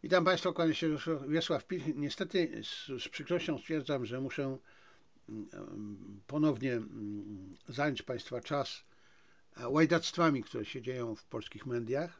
Witam Państwa, kłania się Wiesław Pilch. Niestety z przykrością stwierdzam, że muszę ponownie zająć Państwa czas łajdactwami, które się dzieją w polskich mediach.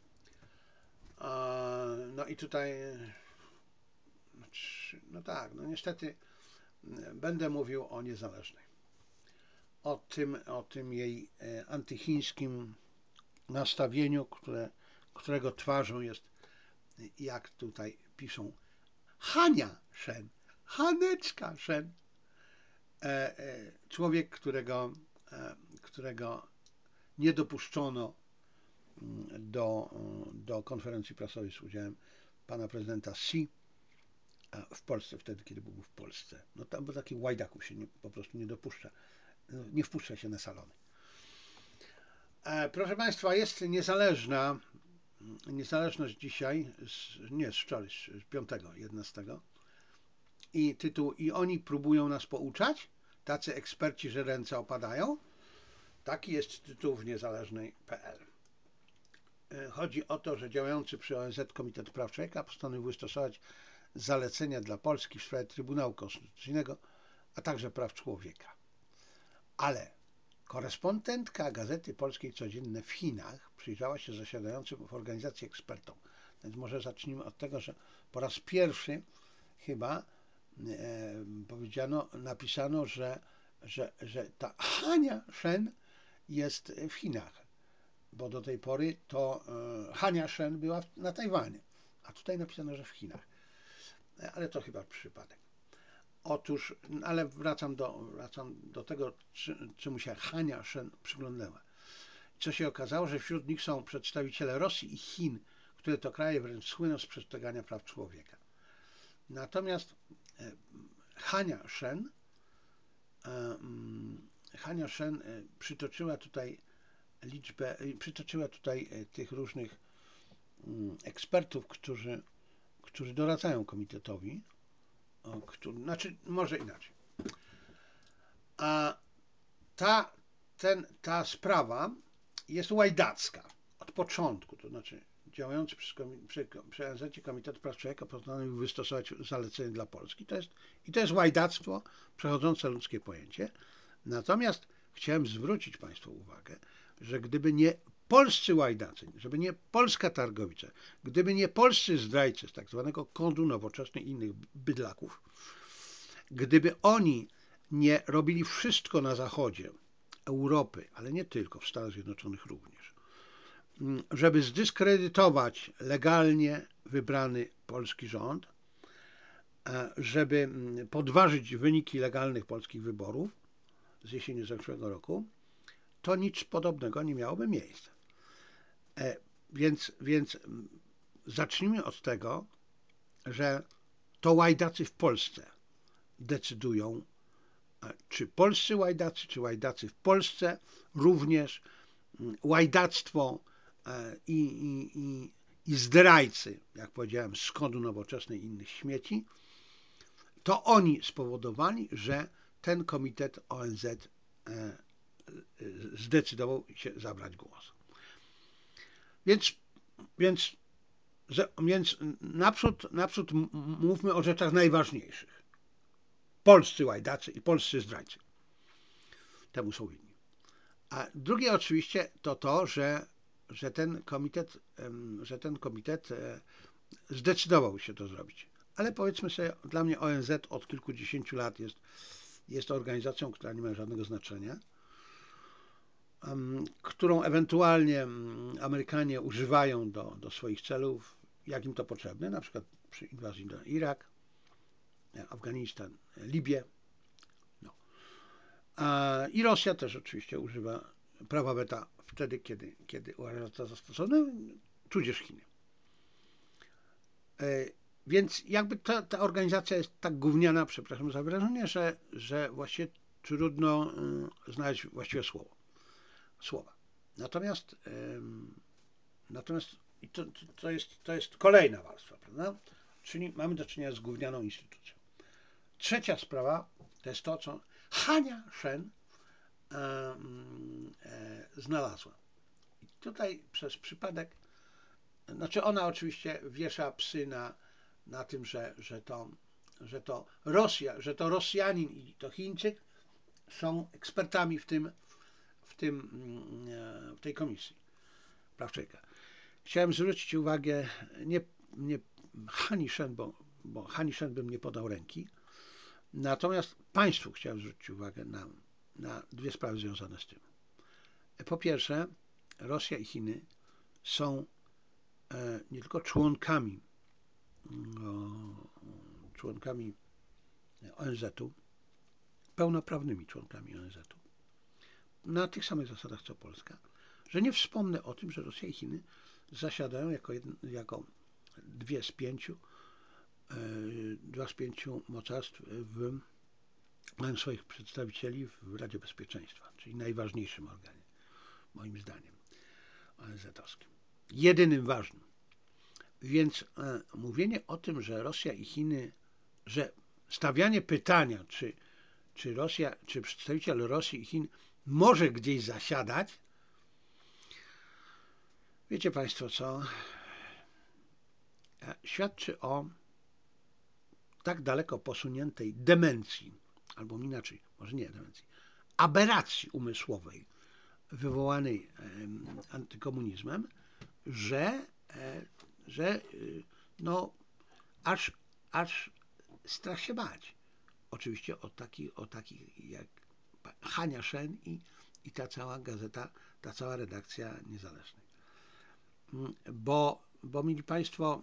No i tutaj, no tak, no niestety będę mówił o Niezależnej. O tym jej antychińskim nastawieniu, którego twarzą jest, jak tutaj piszą, Hania Shen, Haneczka Shen. Człowiek, którego nie dopuszczono do konferencji prasowej z udziałem pana prezydenta Xi w Polsce, wtedy, kiedy był w Polsce. No tam, bo takich łajdaków się po prostu nie dopuszcza. Nie wpuszcza się na salony. Proszę Państwa, jest niezależność dzisiaj, z wczoraj, z 5, 11. I tytuł, i oni próbują nas pouczać, tacy eksperci, że ręce opadają. Taki jest tytuł w niezależnej.pl. Chodzi o to, że działający przy ONZ Komitet Praw Człowieka postanowił wystosować zalecenia dla Polski w sprawie Trybunału Konstytucyjnego, a także praw człowieka. Ale korespondentka Gazety Polskiej Codzienne w Chinach przyjrzała się zasiadającym w organizacji ekspertom. Więc może zacznijmy od tego, że po raz pierwszy chyba napisano, że ta Hania Shen jest w Chinach, bo do tej pory to Hania Shen była na Tajwanie, a tutaj napisano, że w Chinach. Ale to chyba przypadek. Otóż, ale wracam do tego, czemu się Hania Shen przyglądała. Co się okazało, że wśród nich są przedstawiciele Rosji i Chin, które to kraje wręcz słyną z przestrzegania praw człowieka. Natomiast Hania Shen przytoczyła tutaj tych różnych ekspertów, którzy doradzają komitetowi, znaczy może inaczej. A ta sprawa jest łajdacka od początku, to znaczy działający przy ONZ Komitet Praw Człowieka postanowił wystosować zalecenie dla Polski. To jest łajdactwo przechodzące ludzkie pojęcie. Natomiast chciałem zwrócić Państwu uwagę, że gdyby nie polscy łajdacy, żeby nie polska targowica, gdyby nie polscy zdrajcy z tak zwanego Kodu Nowoczesnej i innych bydlaków, gdyby oni nie robili wszystko na zachodzie Europy, ale nie tylko, w Stanach Zjednoczonych również, żeby zdyskredytować legalnie wybrany polski rząd, żeby podważyć wyniki legalnych polskich wyborów z jesieni zeszłego roku, to nic podobnego nie miałoby miejsca. Więc zacznijmy od tego, że to łajdacy w Polsce decydują, czy polscy łajdacy, czy łajdacy w Polsce również łajdactwo i zdrajcy, jak powiedziałem, z Kodu Nowoczesnej i innych śmieci, to oni spowodowali, że ten komitet ONZ zdecydował się zabrać głos. Więc naprzód mówmy o rzeczach najważniejszych. Polscy łajdacy i polscy zdrajcy. Temu są winni. A drugie oczywiście to, że ten komitet zdecydował się to zrobić. Ale powiedzmy sobie, dla mnie ONZ od kilkudziesięciu lat jest organizacją, która nie ma żadnego znaczenia, którą ewentualnie Amerykanie używają do swoich celów, jak im to potrzebne, na przykład przy inwazji na Irak, Afganistan, Libię. No. I Rosja też oczywiście używa prawa weta wtedy, kiedy uważa to za stosowne, tudzież Chiny. Więc jakby ta organizacja jest tak gówniana, przepraszam za wyrażenie, że właściwie trudno znaleźć właściwe słowa. Natomiast to jest kolejna warstwa, prawda? Czyli mamy do czynienia z gównianą instytucją. Trzecia sprawa to jest to, co Hania Shen znalazła. I tutaj przez przypadek Znaczy ona oczywiście wiesza psy na tym, że to Rosja, że to Rosjanin i to Chińczyk są ekspertami w tej komisji praw człowieka. Chciałem zwrócić uwagę, nie Hani Shen, bo Hani Shen bym nie podał ręki, natomiast Państwu chciałem zwrócić uwagę na dwie sprawy związane z tym. Po pierwsze, Rosja i Chiny są nie tylko członkami ONZ-u, pełnoprawnymi członkami ONZ-u, na tych samych zasadach co Polska, że nie wspomnę o tym, że Rosja i Chiny zasiadają jako dwa z pięciu mocarstw mają swoich przedstawicieli w Radzie Bezpieczeństwa, czyli najważniejszym organie, moim zdaniem, ONZ-owskim. Jedynym ważnym. Więc mówienie o tym, że Rosja i Chiny, że stawianie pytania, czy Rosja, czy przedstawiciel Rosji i Chin może gdzieś zasiadać, wiecie Państwo co, świadczy o tak daleko posuniętej demencji, albo inaczej, może nie demencji, aberracji umysłowej wywołanej antykomunizmem, że no aż strach się bać. Oczywiście o takich jak Hania Shen i ta cała gazeta, ta cała redakcja niezależnej. Bo mili Państwo,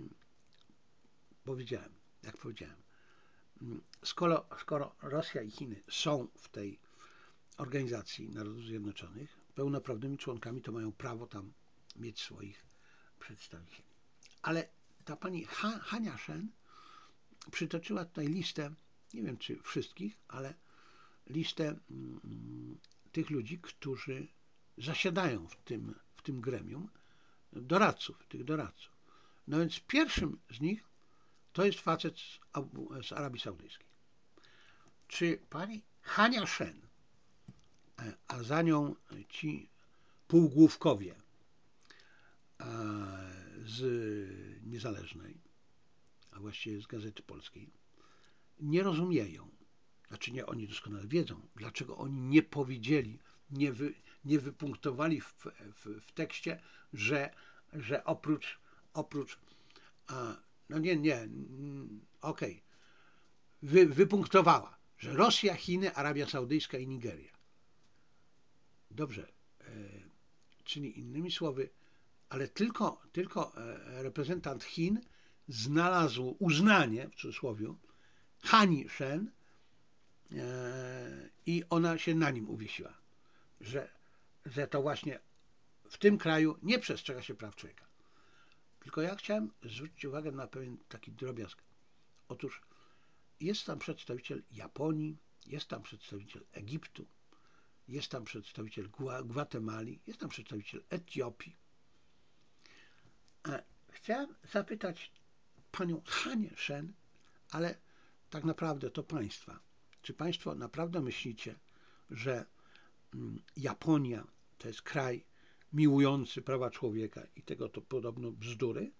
jak powiedziałem, skoro Rosja i Chiny są w tej Organizacji Narodów Zjednoczonych pełnoprawnymi członkami, to mają prawo tam mieć swoich przedstawicieli. Ale ta pani Hania Shen przytoczyła tutaj listę, nie wiem czy wszystkich, ale listę tych ludzi, którzy zasiadają w tym gremium, tych doradców. No więc pierwszym z nich to jest facet z Arabii Saudyjskiej. Czy pani Hania Shen, a za nią ci półgłówkowie z Niezależnej, a właściwie z Gazety Polskiej, nie rozumieją, znaczy nie, oni doskonale wiedzą, dlaczego oni nie powiedzieli, nie wypunktowali w tekście, że oprócz no okej, wypunktowała, że Rosja, Chiny, Arabia Saudyjska i Nigeria. Dobrze, czyli innymi słowy, ale tylko reprezentant Chin znalazł uznanie, w cudzysłowie, Hani Shen i ona się na nim uwiesiła, że to właśnie w tym kraju nie przestrzega się praw człowieka. Tylko ja chciałem zwrócić uwagę na pewien taki drobiazg. Otóż jest tam przedstawiciel Japonii, jest tam przedstawiciel Egiptu, jest tam przedstawiciel Gwatemali, jest tam przedstawiciel Etiopii. Chciałem zapytać panią Hanię Shen, ale tak naprawdę to państwa. Czy państwo naprawdę myślicie, że Japonia to jest kraj miłujący prawa człowieka i tego to podobno bzdury?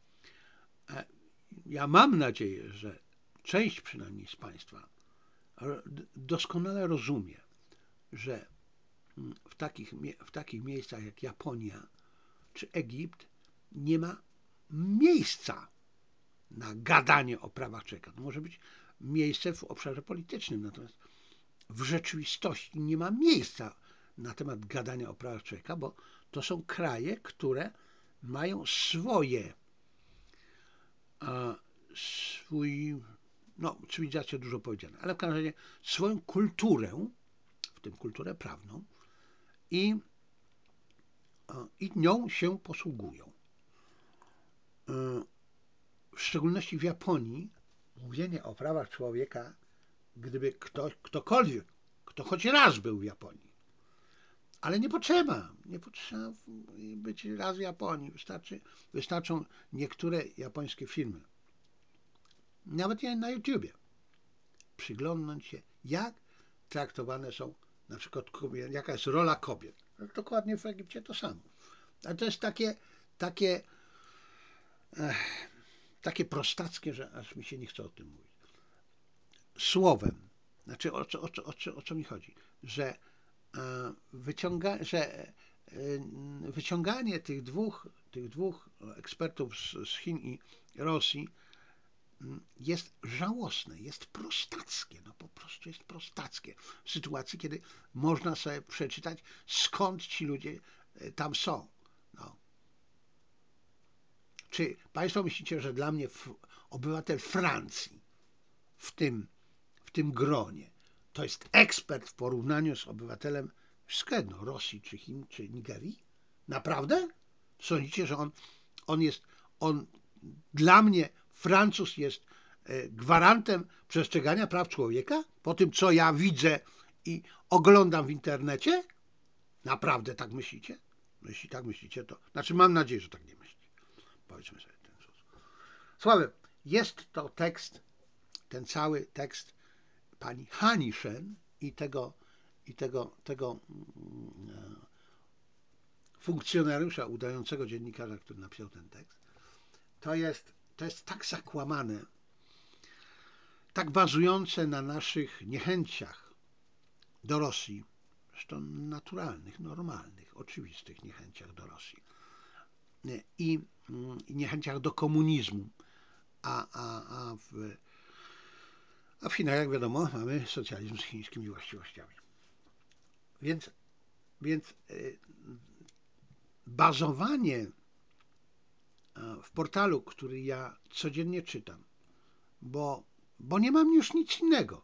Ja mam nadzieję, że część przynajmniej z państwa doskonale rozumie, że w takich miejscach jak Japonia czy Egipt nie ma miejsca na gadanie o prawach człowieka. To może być miejsce w obszarze politycznym, natomiast w rzeczywistości nie ma miejsca na temat gadania o prawach człowieka, bo to są kraje, które mają cywilizację dużo powiedziane, ale w każdym razie swoją kulturę, w tym kulturę prawną i nią się posługują. W szczególności w Japonii mówienie o prawach człowieka, gdyby ktokolwiek, kto choć raz był w Japonii, ale nie potrzeba być raz w Japonii, wystarczą niektóre japońskie filmy, nawet nie na YouTubie, przyglądnąć się, jak traktowane są na przykład kobiety, jaka jest rola kobiet. Dokładnie w Egipcie to samo. Ale to jest takie takie prostackie, że aż mi się nie chce o tym mówić. Słowem, znaczy o co mi chodzi, że wyciąganie tych dwóch ekspertów z Chin i Rosji jest żałosne, jest prostackie, no po prostu jest prostackie. W sytuacji, kiedy można sobie przeczytać, skąd ci ludzie tam są. No. Czy Państwo myślicie, że dla mnie obywatel Francji w tym gronie to jest ekspert w porównaniu z obywatelem Rosji, czy Chin, czy Nigerii? Naprawdę? Sądzicie, że on dla mnie Francuz jest gwarantem przestrzegania praw człowieka? Po tym, co ja widzę i oglądam w internecie? Naprawdę tak myślicie? No jeśli tak myślicie, to znaczy mam nadzieję, że tak nie myślicie. Powiedzmy sobie w ten sposób. Sławek, jest to tekst, ten cały tekst pani Haniszen i tego funkcjonariusza, udającego dziennikarza, który napisał ten tekst, to jest tak zakłamane, tak bazujące na naszych niechęciach do Rosji, zresztą naturalnych, normalnych, oczywistych niechęciach do Rosji i niechęciach do komunizmu, a w Chinach, jak wiadomo, mamy socjalizm z chińskimi właściwościami. Więc bazowanie w portalu, który ja codziennie czytam, bo nie mam już nic innego,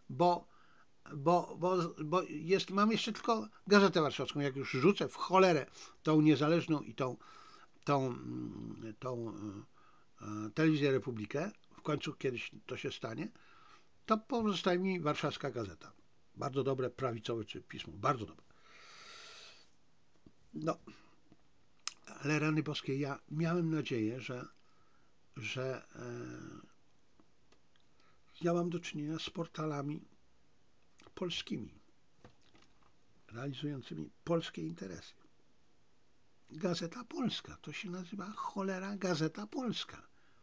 mam jeszcze tylko Gazetę Warszawską. Jak już rzucę w cholerę tą niezależną i tą Telewizję Republikę, w końcu kiedyś to się stanie, to pozostaje mi Warszawska Gazeta. Bardzo dobre, prawicowe pismo, bardzo dobre. No, ale rany boskie, ja miałem nadzieję, że ja mam do czynienia z portalami polskimi, realizującymi polskie interesy. Gazeta Polska, to się nazywa cholera Gazeta Polska,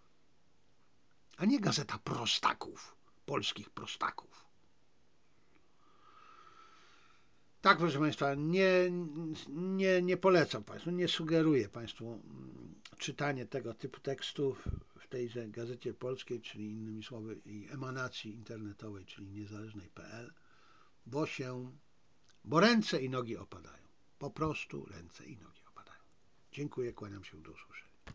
a nie Gazeta Prostaków, polskich prostaków. Tak, proszę Państwa, nie polecam Państwu, nie sugeruję Państwu czytanie tego typu tekstów w tejże Gazecie Polskiej, czyli innymi słowy i emanacji internetowej, czyli niezależnej.pl, bo ręce i nogi opadają. Po prostu ręce i nogi opadają. Dziękuję, kłaniam się, do usłyszenia.